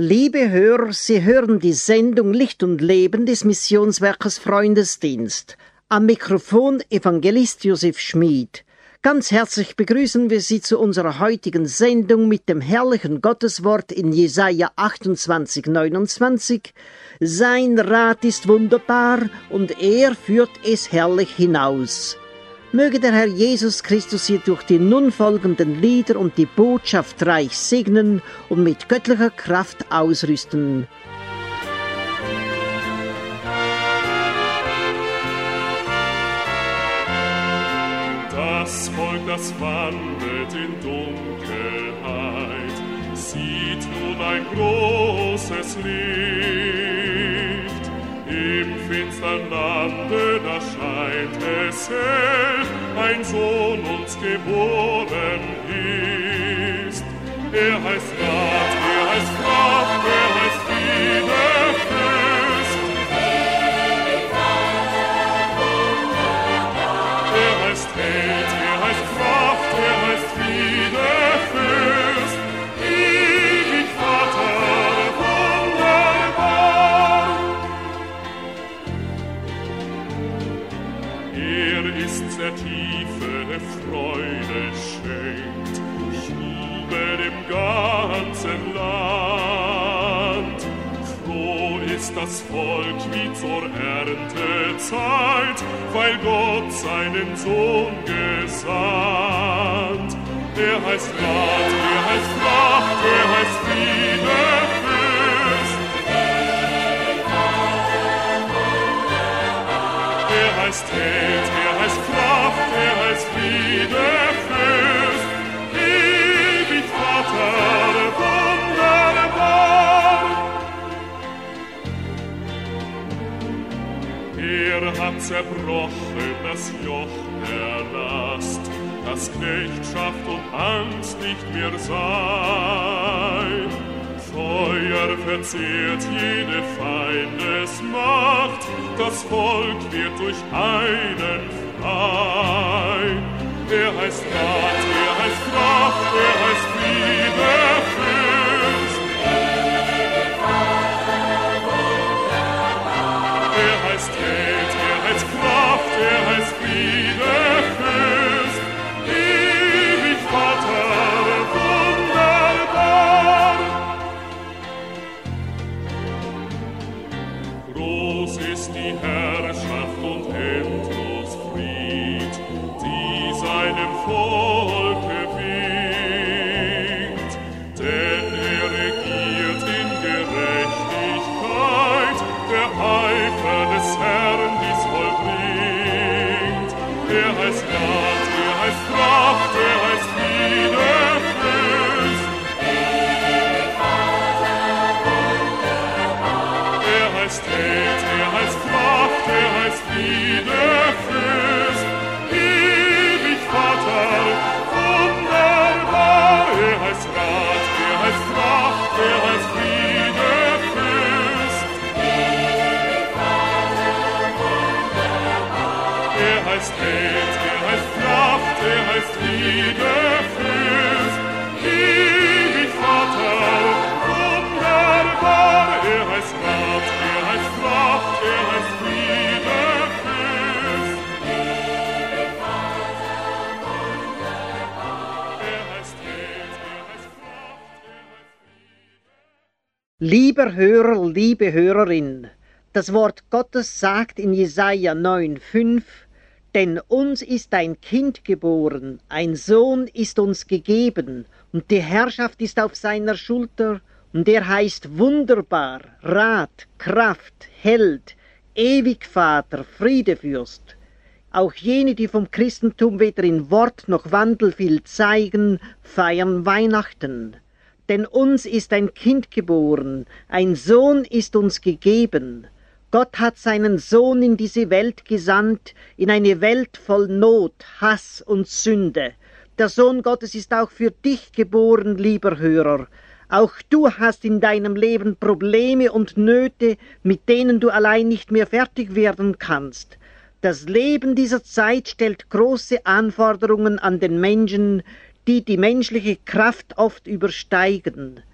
Liebe Hörer, Sie hören die Sendung Licht und Leben des Missionswerkes Freundesdienst. Am Mikrofon Evangelist Josef Schmid. Ganz herzlich begrüßen wir Sie zu unserer heutigen Sendung mit dem herrlichen Gotteswort in Jesaja 28,29. Sein Rat ist wunderbar und er führt es herrlich hinaus. Möge der Herr Jesus Christus Sie durch die nun folgenden Lieder und die Botschaft reich segnen und mit göttlicher Kraft ausrüsten. Das Volk, das wandelt in Dunkelheit, sieht nun ein großes Licht. Im finstern Lande, da scheint es hell, ein Sohn uns geboren ist. Er heißt Rat, er heißt Kraft, er heißt Friede, Fürst. Er heißt Held, er heißt Kraft, er heißt Friede, Fürst. Ewig Vater, wunderbar. Er ist der tiefe Freude schenkt, Jubel im ganzen Land. Froh ist das Volk wie zur Erntezeit, weil Gott seinen Sohn gesandt. Er heißt Rat, er heißt Kraft, er heißt Friede, Fürst. Er heißt Held, er heißt Kraft, er heißt Friede, Fürst. Ewig Vater, wunderbar. Er hat zerbrochen das Joch der Last, dass Knechtschaft und Angst nicht mehr sei. Feuer verzehrt jede Feindesmacht, das Volk wird durch einen frei. Er heißt Rat, er heißt Kraft, er heißt Friede, Fürst. Er heißt Held, er heißt Kraft, er heißt Friede, Fürst. Ewig Vater, wunderbar. Groß ist die Herrschaft und endlos Fried, die seinem Volke winkt. Denn er regiert in Gerechtigkeit, der Eifer des Herrn dies vollbringt. Er heißt Rat, er heißt Kraft, er heißt Friede, Fürst. Er heißt Held, er heißt Kraft, er heißt Friede, Fürst. Ewig Vater, wunderbar. Er heißt Rat, er heißt Kraft, er heißt Friede, Fürst. Er heißt Held, er heißt Kraft, er heißt Friede, Fürst. Ewig Vater, wunderbar. Er heißt Rat, er heißt Kraft, er heißt Friede, Fürst. Er heißt Held, er heißt Kraft, er heißt Friede. Lieber Hörer, liebe Hörerin, das Wort Gottes sagt in Jesaja 9,5: Denn uns ist ein Kind geboren, ein Sohn ist uns gegeben, und die Herrschaft ist auf seiner Schulter, und er heißt Wunderbar, Rat, Kraft, Held, Ewigvater, Friedefürst. Auch jene, die vom Christentum weder in Wort noch Wandel viel zeigen, feiern Weihnachten. Denn uns ist ein Kind geboren, ein Sohn ist uns gegeben. Gott hat seinen Sohn in diese Welt gesandt, in eine Welt voll Not, Hass und Sünde. Der Sohn Gottes ist auch für dich geboren, lieber Hörer. Auch du hast in deinem Leben Probleme und Nöte, mit denen du allein nicht mehr fertig werden kannst. Das Leben dieser Zeit stellt große Anforderungen an den Menschen, die die menschliche Kraft oft übersteigen.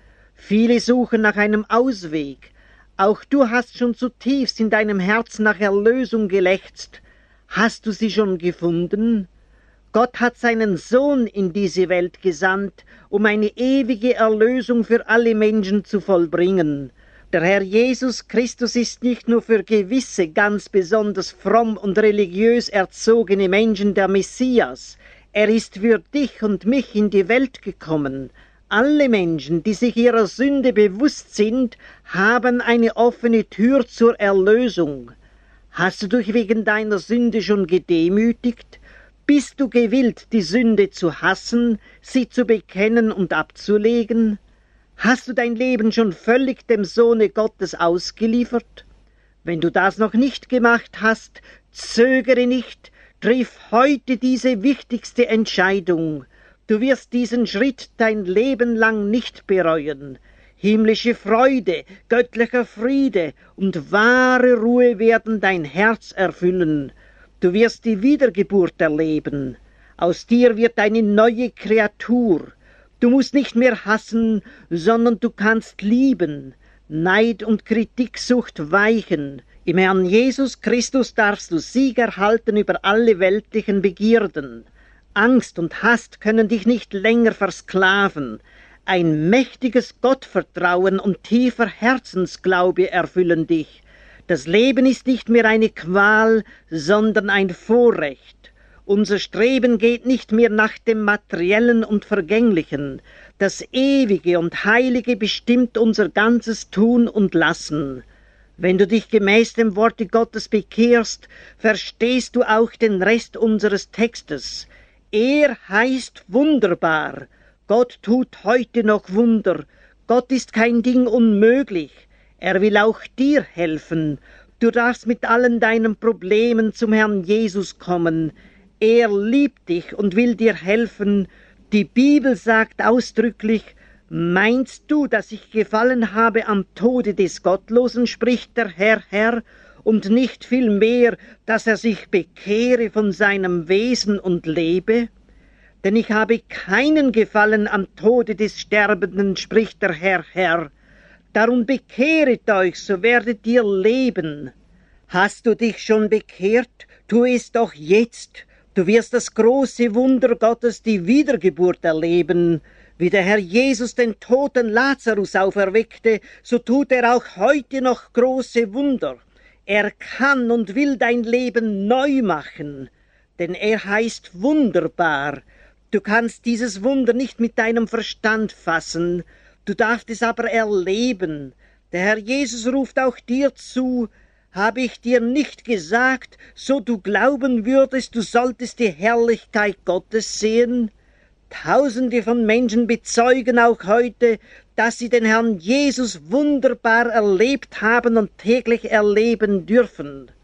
Viele suchen nach einem Ausweg. Auch du hast schon zutiefst in deinem Herzen nach Erlösung gelächzt. Hast du sie schon gefunden? Gott hat seinen Sohn in diese Welt gesandt, um eine ewige Erlösung für alle Menschen zu vollbringen. Der Herr Jesus Christus ist nicht nur für gewisse ganz besonders fromm und religiös erzogene Menschen der Messias. Er ist für dich und mich in die Welt gekommen. Alle Menschen, die sich ihrer Sünde bewusst sind, haben eine offene Tür zur Erlösung. Hast du dich wegen deiner Sünde schon gedemütigt? Bist du gewillt, die Sünde zu hassen, sie zu bekennen und abzulegen? Hast du dein Leben schon völlig dem Sohne Gottes ausgeliefert? Wenn du das noch nicht gemacht hast, zögere nicht, triff heute diese wichtigste Entscheidung. Du wirst diesen Schritt dein Leben lang nicht bereuen. Himmlische Freude, göttlicher Friede und wahre Ruhe werden dein Herz erfüllen. Du wirst die Wiedergeburt erleben. Aus dir wird eine neue Kreatur. Du musst nicht mehr hassen, sondern du kannst lieben. Neid und Kritiksucht weichen. Im Herrn Jesus Christus darfst du Sieg erhalten über alle weltlichen Begierden. Angst und Hass können dich nicht länger versklaven. Ein mächtiges Gottvertrauen und tiefer Herzensglaube erfüllen dich. Das Leben ist nicht mehr eine Qual, sondern ein Vorrecht. Unser Streben geht nicht mehr nach dem Materiellen und Vergänglichen. Das Ewige und Heilige bestimmt unser ganzes Tun und Lassen. Wenn du dich gemäß dem Worte Gottes bekehrst, verstehst du auch den Rest unseres Textes. Er heißt wunderbar. Gott tut heute noch Wunder. Gott ist kein Ding unmöglich. Er will auch dir helfen. Du darfst mit allen deinen Problemen zum Herrn Jesus kommen. Er liebt dich und will dir helfen. Die Bibel sagt ausdrücklich, meinst du, dass ich gefallen habe am Tode des Gottlosen, spricht der Herr, und nicht vielmehr, dass er sich bekehre von seinem Wesen und lebe? Denn ich habe keinen Gefallen am Tode des Sterbenden, spricht der Herr. Darum bekehret euch, so werdet ihr leben. Hast du dich schon bekehrt? Tu es doch jetzt. Du wirst das große Wunder Gottes, die Wiedergeburt, erleben. Wie der Herr Jesus den toten Lazarus auferweckte, so tut er auch heute noch große Wunder. Er kann und will dein Leben neu machen, denn er heißt wunderbar. Du kannst dieses Wunder nicht mit deinem Verstand fassen, du darfst es aber erleben. Der Herr Jesus ruft auch dir zu, habe ich dir nicht gesagt, so du glauben würdest, du solltest die Herrlichkeit Gottes sehen? Tausende von Menschen bezeugen auch heute, dass sie den Herrn Jesus wunderbar erlebt haben und täglich erleben dürfen.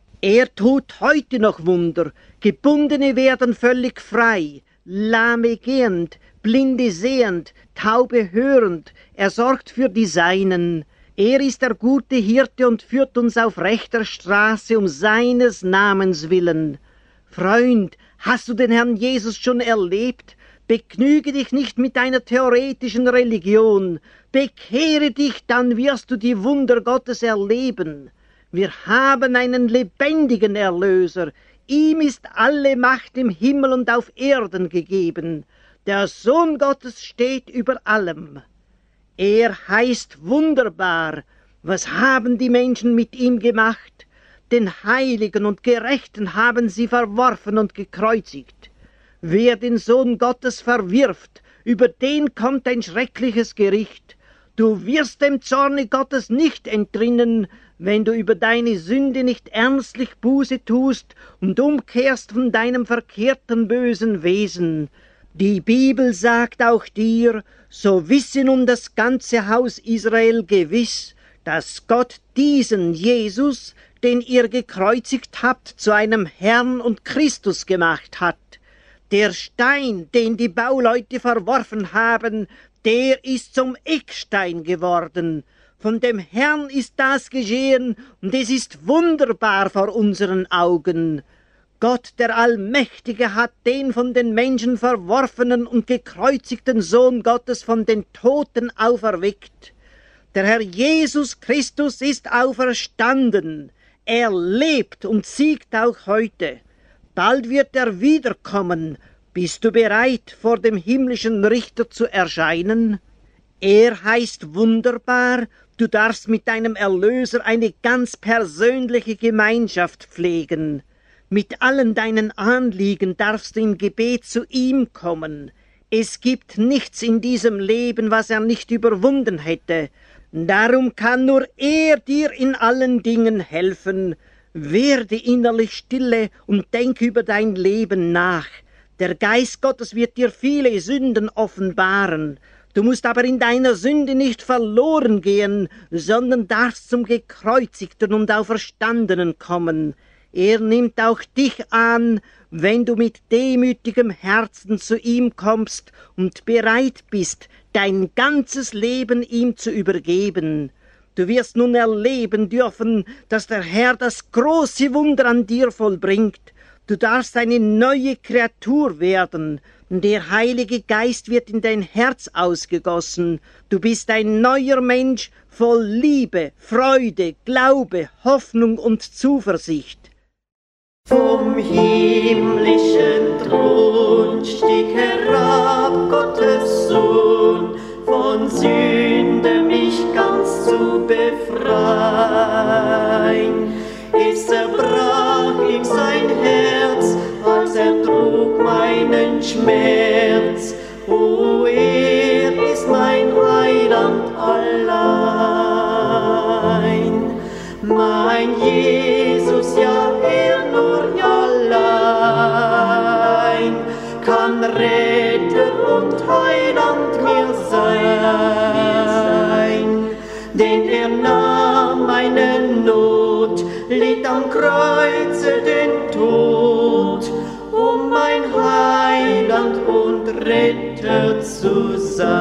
Er tut heute noch Wunder, Gebundene werden völlig frei, Lahme gehend, Blinde sehend, Taube hörend, er sorgt für die Seinen. Er ist der gute Hirte und führt uns auf rechter Straße um seines Namens willen. Freund, hast du den Herrn Jesus schon erlebt? Begnüge dich nicht mit einer theoretischen Religion. Bekehre dich, dann wirst du die Wunder Gottes erleben. Wir haben einen lebendigen Erlöser. Ihm ist alle Macht im Himmel und auf Erden gegeben. Der Sohn Gottes steht über allem. Er heißt wunderbar. Was haben die Menschen mit ihm gemacht? Den Heiligen und Gerechten haben sie verworfen und gekreuzigt. Wer den Sohn Gottes verwirft, über den kommt ein schreckliches Gericht. Du wirst dem Zorne Gottes nicht entrinnen, wenn du über deine Sünde nicht ernstlich Buße tust und umkehrst von deinem verkehrten bösen Wesen. Die Bibel sagt auch dir, so wisse nun das ganze Haus Israel gewiss, dass Gott diesen Jesus, den ihr gekreuzigt habt, zu einem Herrn und Christus gemacht hat. Der Stein, den die Bauleute verworfen haben, der ist zum Eckstein geworden. Von dem Herrn ist das geschehen, und es ist wunderbar vor unseren Augen. Gott, der Allmächtige, hat den von den Menschen verworfenen und gekreuzigten Sohn Gottes von den Toten auferweckt. Der Herr Jesus Christus ist auferstanden. Er lebt und siegt auch heute. Bald wird er wiederkommen. Bist du bereit, vor dem himmlischen Richter zu erscheinen? Er heißt wunderbar. Du darfst mit deinem Erlöser eine ganz persönliche Gemeinschaft pflegen. Mit allen deinen Anliegen darfst du im Gebet zu ihm kommen. Es gibt nichts in diesem Leben, was er nicht überwunden hätte. Darum kann nur er dir in allen Dingen helfen. Werde innerlich stille und denk über dein Leben nach. Der Geist Gottes wird dir viele Sünden offenbaren. Du musst aber in deiner Sünde nicht verloren gehen, sondern darfst zum Gekreuzigten und Auferstandenen kommen. Er nimmt auch dich an, wenn du mit demütigem Herzen zu ihm kommst und bereit bist, dein ganzes Leben ihm zu übergeben. Du wirst nun erleben dürfen, dass der Herr das große Wunder an dir vollbringt. Du darfst eine neue Kreatur werden. Der Heilige Geist wird in dein Herz ausgegossen. Du bist ein neuer Mensch voll Liebe, Freude, Glaube, Hoffnung und Zuversicht. Vom himmlischen Thron stieg herab Gottes Sohn, von Sünde mich ganz zu befreien. Es zerbrach ihm sein Herz, als er trug meinen Schmerz. O, er ist mein Heiland allein. Mein Jesus, ja, er nur allein kann Retter und Heiland mir sein. Denn er nahm meine Not, litt am Kreuze den Tod, um mein Heiland und Retter zu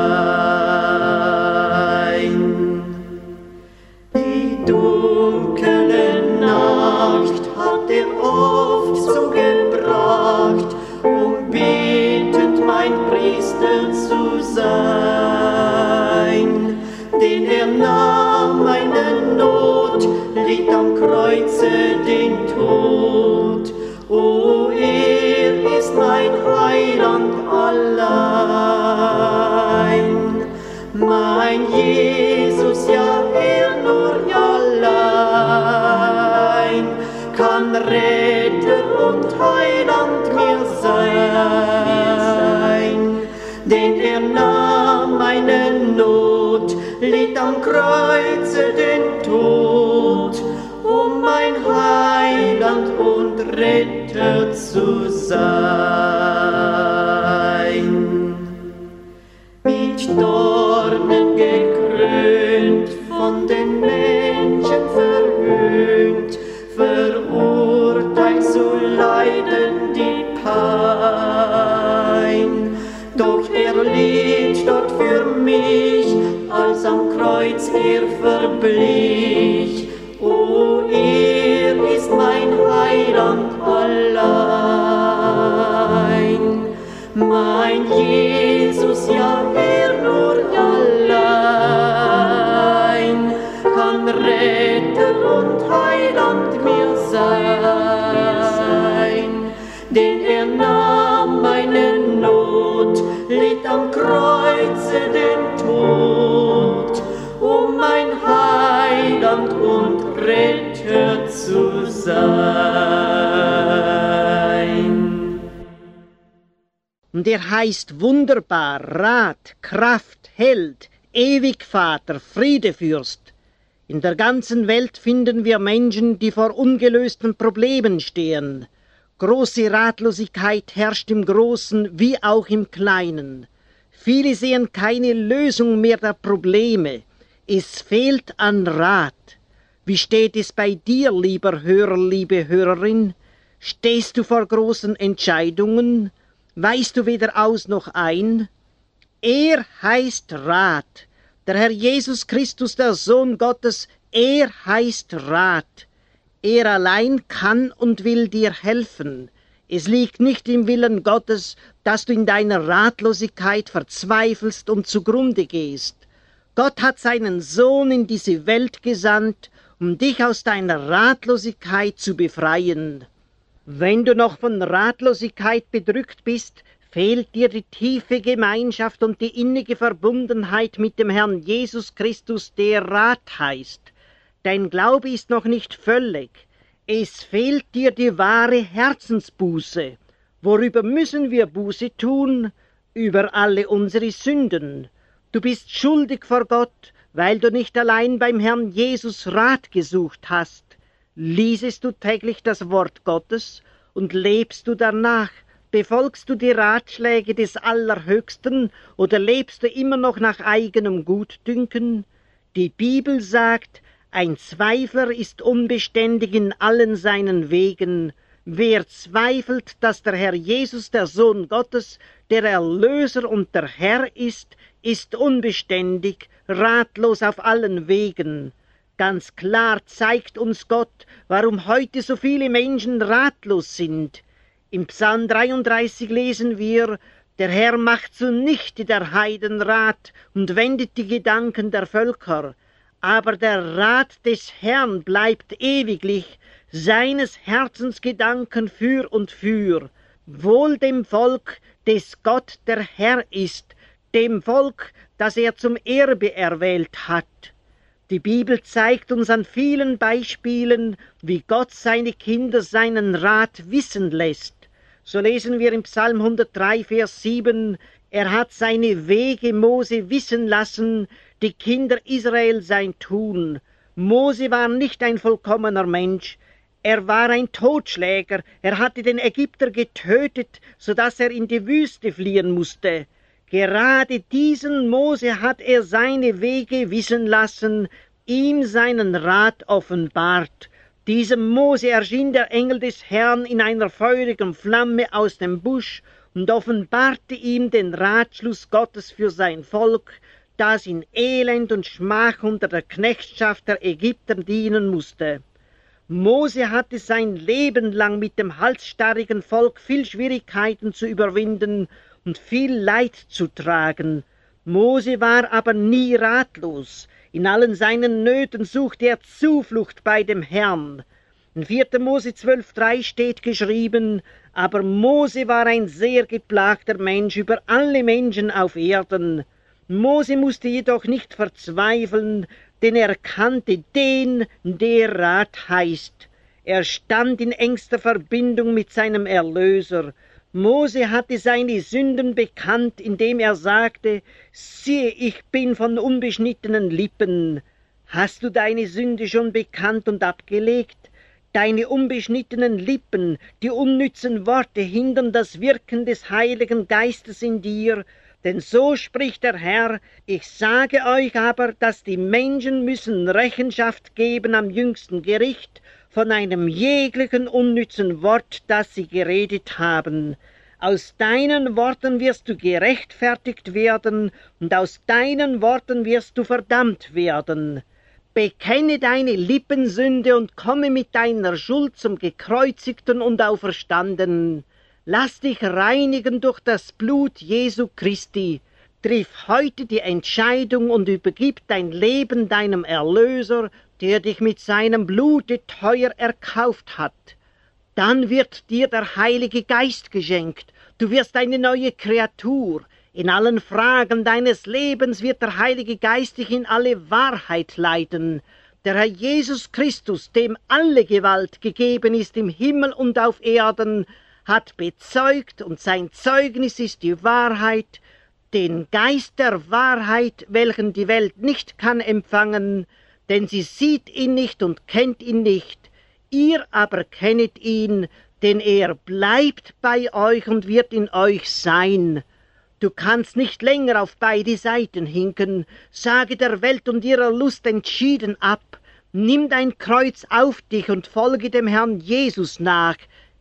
sein. Die dunkle Nacht hat er oft zugebracht, um betend mein Priester zu sein. Denn er nahm meine Not, litt am Kreuze den Tod. O, er ist mein Heiland allein. Mein Jesus, ja, er nur allein kann Retter und Heiland mir sein. Denn er nahm meine Not, litt am Kreuze den Tod, um mein Heiland und Retter zu sein. Mit Dornen gekrönt, von den Menschen verhöhnt, verurteilt zu leiden die Pein. Doch er litt dort für mich, als am Kreuz er verblich. O, er ist mein Heiland allein. Mein Jesus, ja, er nur allein kann Retter und Heiland mir sein. Denn er nahm meine Not, litt am Kreuze den Tod, um mein Heiland und Retter zu sein. Und er heißt wunderbar, Rat, Kraft, Held, Ewigvater, Friedefürst. In der ganzen Welt finden wir Menschen, die vor ungelösten Problemen stehen. Große Ratlosigkeit herrscht im Großen wie auch im Kleinen. Viele sehen keine Lösung mehr der Probleme. Es fehlt an Rat. Wie steht es bei dir, lieber Hörer, liebe Hörerin? Stehst du vor großen Entscheidungen? Weißt du weder aus noch ein? Er heißt Rat. Der Herr Jesus Christus, der Sohn Gottes, er heißt Rat. Er allein kann und will dir helfen. Es liegt nicht im Willen Gottes, dass du in deiner Ratlosigkeit verzweifelst und zugrunde gehst. Gott hat seinen Sohn in diese Welt gesandt, um dich aus deiner Ratlosigkeit zu befreien. Wenn du noch von Ratlosigkeit bedrückt bist, fehlt dir die tiefe Gemeinschaft und die innige Verbundenheit mit dem Herrn Jesus Christus, der Rat heißt. Dein Glaube ist noch nicht völlig. Es fehlt dir die wahre Herzensbuße. Worüber müssen wir Buße tun? Über alle unsere Sünden. Du bist schuldig vor Gott, weil du nicht allein beim Herrn Jesus Rat gesucht hast. Liesest du täglich das Wort Gottes und lebst du danach? Befolgst du die Ratschläge des Allerhöchsten oder lebst du immer noch nach eigenem Gutdünken? Die Bibel sagt, ein Zweifler ist unbeständig in allen seinen Wegen. Wer zweifelt, dass der Herr Jesus, der Sohn Gottes, der Erlöser und der Herr ist unbeständig, ratlos auf allen Wegen. Ganz klar zeigt uns Gott, warum heute so viele Menschen ratlos sind. Im Psalm 33 lesen wir, der Herr macht zunichte der Heiden Rat und wendet die Gedanken der Völker. Aber der Rat des Herrn bleibt ewiglich, seines Herzens Gedanken für und für. Wohl dem Volk, des Gott der Herr ist, dem Volk, das er zum Erbe erwählt hat. Die Bibel zeigt uns an vielen Beispielen, wie Gott seine Kinder seinen Rat wissen lässt. So lesen wir im Psalm 103, Vers 7, er hat seine Wege Mose wissen lassen, die Kinder Israel sein Tun. Mose war nicht ein vollkommener Mensch, er war ein Totschläger, er hatte den Ägypter getötet, sodass er in die Wüste fliehen musste. Gerade diesen Mose hat er seine Wege wissen lassen, ihm seinen Rat offenbart. Diesem Mose erschien der Engel des Herrn in einer feurigen Flamme aus dem Busch und offenbarte ihm den Ratschluss Gottes für sein Volk, das in Elend und Schmach unter der Knechtschaft der Ägypter dienen musste. Mose hatte sein Leben lang mit dem halsstarrigen Volk viel Schwierigkeiten zu überwinden und viel Leid zu tragen. Mose war aber nie ratlos. In allen seinen Nöten suchte er Zuflucht bei dem Herrn. In 4. Mose 12,3 steht geschrieben, aber Mose war ein sehr geplagter Mensch über alle Menschen auf Erden. Mose musste jedoch nicht verzweifeln, denn er kannte den, der Rat heißt. Er stand in engster Verbindung mit seinem Erlöser. Mose hatte seine Sünden bekannt, indem er sagte, siehe, ich bin von unbeschnittenen Lippen. Hast du deine Sünde schon bekannt und abgelegt? Deine unbeschnittenen Lippen, die unnützen Worte hindern das Wirken des Heiligen Geistes in dir, denn so spricht der Herr, ich sage euch aber, dass die Menschen müssen Rechenschaft geben am jüngsten Gericht von einem jeglichen unnützen Wort, das sie geredet haben. Aus deinen Worten wirst du gerechtfertigt werden und aus deinen Worten wirst du verdammt werden. Bekenne deine Lippensünde und komme mit deiner Schuld zum Gekreuzigten und Auferstandenen. Lass dich reinigen durch das Blut Jesu Christi. Triff heute die Entscheidung und übergib dein Leben deinem Erlöser, der dich mit seinem Blute teuer erkauft hat. Dann wird dir der Heilige Geist geschenkt. Du wirst eine neue Kreatur. In allen Fragen deines Lebens wird der Heilige Geist dich in alle Wahrheit leiten. Der Herr Jesus Christus, dem alle Gewalt gegeben ist im Himmel und auf Erden, hat bezeugt, und sein Zeugnis ist die Wahrheit, den Geist der Wahrheit, welchen die Welt nicht kann empfangen, denn sie sieht ihn nicht und kennt ihn nicht. Ihr aber kennet ihn, denn er bleibt bei euch und wird in euch sein. Du kannst nicht länger auf beide Seiten hinken. Sage der Welt und ihrer Lust entschieden ab. Nimm dein Kreuz auf dich und folge dem Herrn Jesus nach.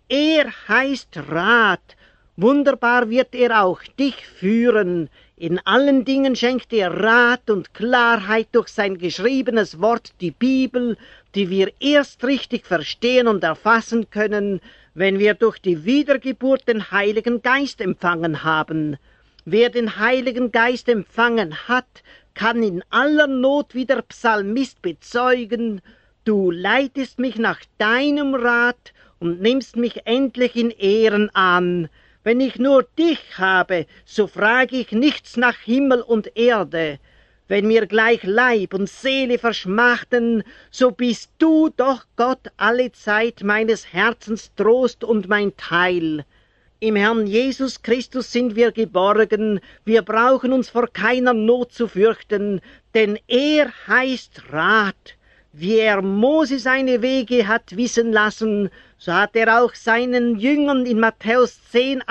Er heißt Rat. Wunderbar wird er auch dich führen. In allen Dingen schenkt er Rat und Klarheit durch sein geschriebenes Wort, die Bibel, die wir erst richtig verstehen und erfassen können, wenn wir durch die Wiedergeburt den Heiligen Geist empfangen haben. Wer den Heiligen Geist empfangen hat, kann in aller Not wie der Psalmist bezeugen: Du leitest mich nach deinem Rat und nimmst mich endlich in Ehren an. Wenn ich nur dich habe, so frage ich nichts nach Himmel und Erde. Wenn mir gleich Leib und Seele verschmachten, so bist du doch, Gott, alle Zeit meines Herzens Trost und mein Teil. Im Herrn Jesus Christus sind wir geborgen, wir brauchen uns vor keiner Not zu fürchten, denn er heißt Rat. Wie er Mose seine Wege hat wissen lassen, so hat er auch seinen Jüngern in Matthäus 10,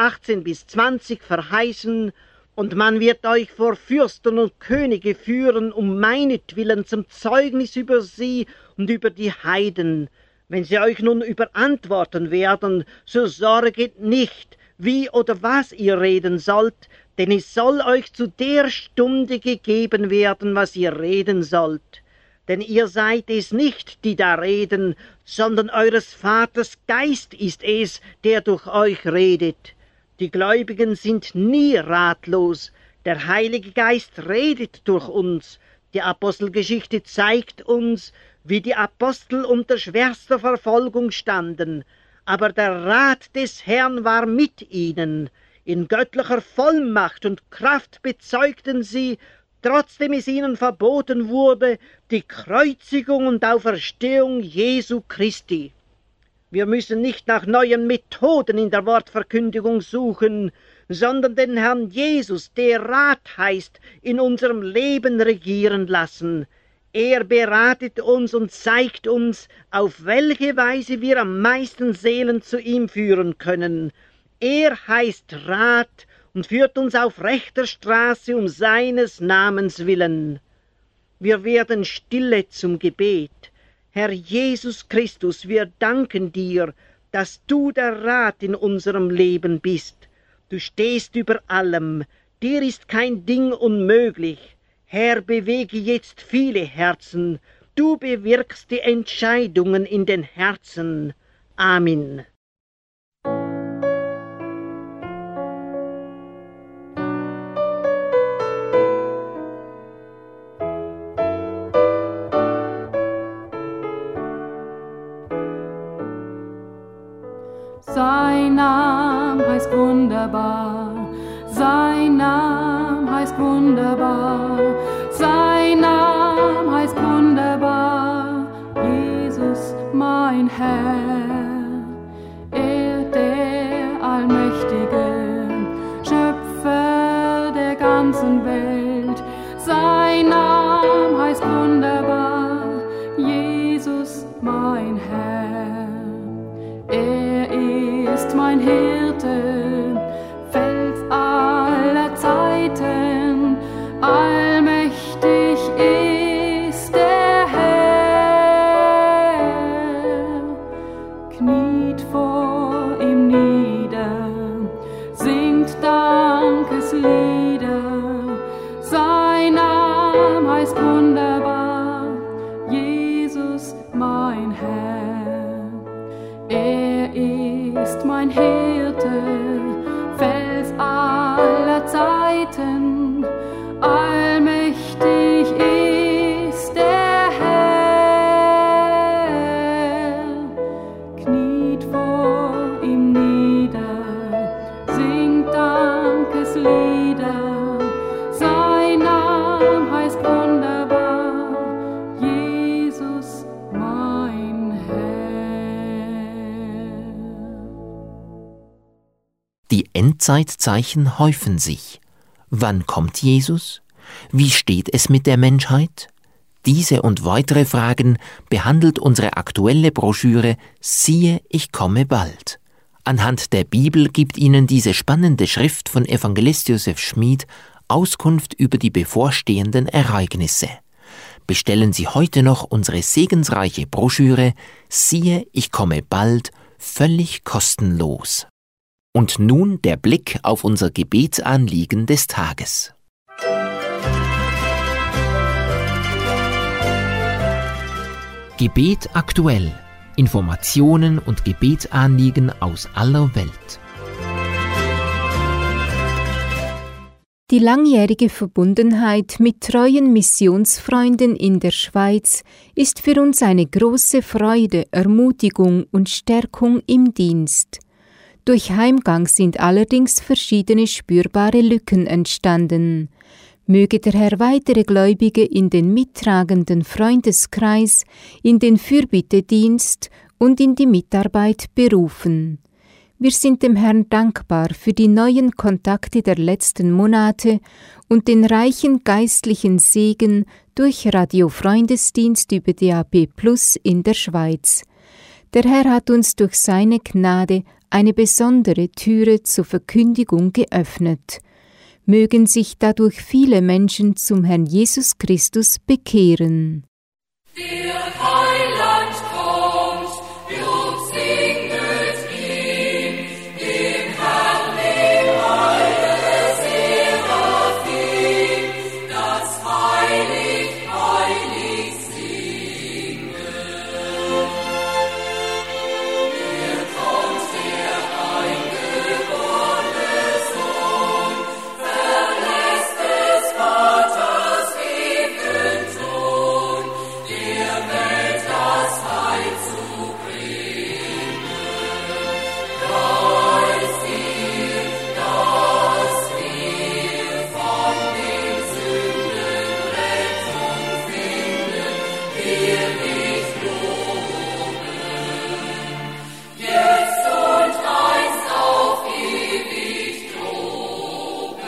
18-20 verheißen: Und man wird euch vor Fürsten und Könige führen, um meinetwillen zum Zeugnis über sie und über die Heiden. Wenn sie euch nun überantworten werden, so sorget nicht, wie oder was ihr reden sollt, denn es soll euch zu der Stunde gegeben werden, was ihr reden sollt. Denn ihr seid es nicht, die da reden, sondern eures Vaters Geist ist es, der durch euch redet. Die Gläubigen sind nie ratlos. Der Heilige Geist redet durch uns. Die Apostelgeschichte zeigt uns, wie die Apostel unter schwerster Verfolgung standen. Aber der Rat des Herrn war mit ihnen. In göttlicher Vollmacht und Kraft bezeugten sie, trotzdem es ihnen verboten wurde, die Kreuzigung und Auferstehung Jesu Christi. Wir müssen nicht nach neuen Methoden in der Wortverkündigung suchen, sondern den Herrn Jesus, der Rat heißt, in unserem Leben regieren lassen. Er beratet uns und zeigt uns, auf welche Weise wir am meisten Seelen zu ihm führen können. Er heißt Rat und führt uns auf rechter Straße um seines Namens willen. Wir werden stille zum Gebet. Herr Jesus Christus, wir danken dir, dass du der Rat in unserem Leben bist. Du stehst über allem, dir ist kein Ding unmöglich. Herr, bewege jetzt viele Herzen, du bewirkst die Entscheidungen in den Herzen. Amen. Sein Name heißt wunderbar, sein Name heißt wunderbar, sein Name heißt wunderbar, Jesus mein Herr, er der Allmächtige, Schöpfer der ganzen Welt, sein Name heißt wunderbar, Jesus mein Herr, er ist mein Hirte, Fels aller Zeiten, allmächtig ist der Herr. Kniet vor ihm nieder, singt Dankeslieder, sein Name heißt wunderbar, Jesus mein Herr. Er ist mein Hirte, Fels aller Zeiten, allmächtig ist der Herr. Kniet vor ihm nieder, singt Dankeslieder, sein Name heißt wunderbar, Jesus mein Herr. Die Endzeitzeichen häufen sich. Wann kommt Jesus? Wie steht es mit der Menschheit? Diese und weitere Fragen behandelt unsere aktuelle Broschüre »Siehe, ich komme bald«. Anhand der Bibel gibt Ihnen diese spannende Schrift von Evangelist Josef Schmid Auskunft über die bevorstehenden Ereignisse. Bestellen Sie heute noch unsere segensreiche Broschüre »Siehe, ich komme bald«, völlig kostenlos. Und nun der Blick auf unser Gebetsanliegen des Tages. Gebet aktuell. Informationen und Gebetsanliegen aus aller Welt. Die langjährige Verbundenheit mit treuen Missionsfreunden in der Schweiz ist für uns eine große Freude, Ermutigung und Stärkung im Dienst. Durch Heimgang sind allerdings verschiedene spürbare Lücken entstanden. Möge der Herr weitere Gläubige in den mittragenden Freundeskreis, in den Fürbittedienst und in die Mitarbeit berufen. Wir sind dem Herrn dankbar für die neuen Kontakte der letzten Monate und den reichen geistlichen Segen durch Radio Freundesdienst über DAB+ in der Schweiz. Der Herr hat uns durch seine Gnade eine besondere Türe zur Verkündigung geöffnet. Mögen sich dadurch viele Menschen zum Herrn Jesus Christus bekehren. Der Heiland kommt, Lob singet ihm, dem Herrn dem alle Seraphim, das heilig, heilig singen. Hier kommt der eingeborene Sohn, verlässt des Vaters ewigen Thron, der Welt das Heil zu bringen. Preist ihr, dass wir von den Sünden Rettung finden, wir nicht loben. Jetzt und einst auf ewig droben.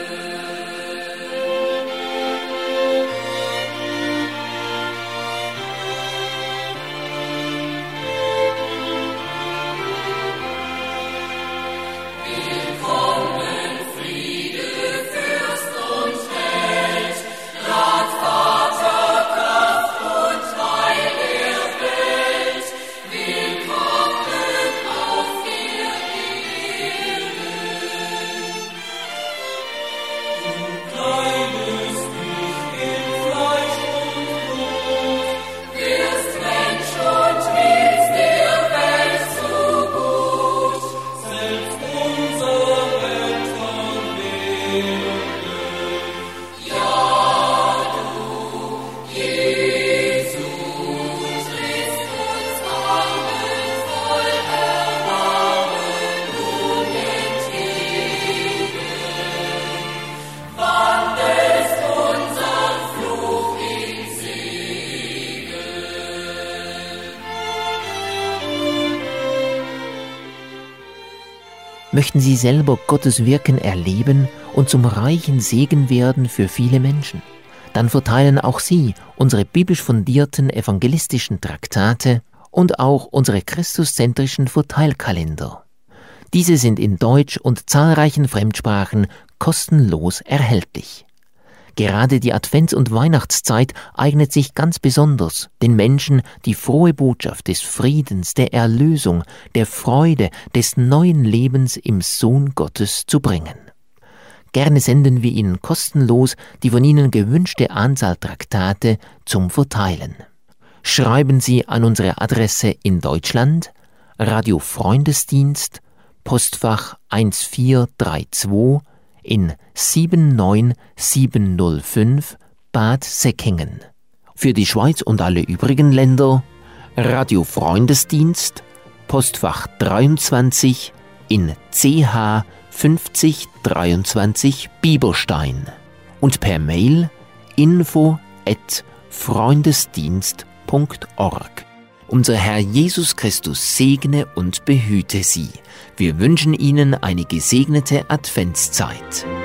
Willkommen, Friede, Fürst und Held, Rat, Vater, Kraft und Heil der Welt. Willkommen auf der Erde. Du kleidest dich in Fleisch und Blut, wirst Mensch und willst der Welt so gut, selbst unser Retter werden. Ja, du, Jesus, trittst uns Armen voll Erbarmen nun entgegen. Wandelst unseren Fluch in Segen. Möchten Sie selber Gottes Wirken erleben und zum reichen Segen werden für viele Menschen? Dann verteilen auch Sie unsere biblisch fundierten evangelistischen Traktate und auch unsere christuszentrischen Verteilkalender. Diese sind in Deutsch und zahlreichen Fremdsprachen kostenlos erhältlich. Gerade die Advents- und Weihnachtszeit eignet sich ganz besonders, den Menschen die frohe Botschaft des Friedens, der Erlösung, der Freude, des neuen Lebens im Sohn Gottes zu bringen. Gerne senden wir Ihnen kostenlos die von Ihnen gewünschte Anzahl Traktate zum Verteilen. Schreiben Sie an unsere Adresse in Deutschland, Radio Freundesdienst, Postfach 1432 in 79705 Bad Säckingen. Für die Schweiz und alle übrigen Länder Radio Freundesdienst, Postfach 23 in CH 5023 Bieberstein und per Mail info@freundesdienst.org. Unser Herr Jesus Christus segne und behüte Sie. Wir wünschen Ihnen eine gesegnete Adventszeit.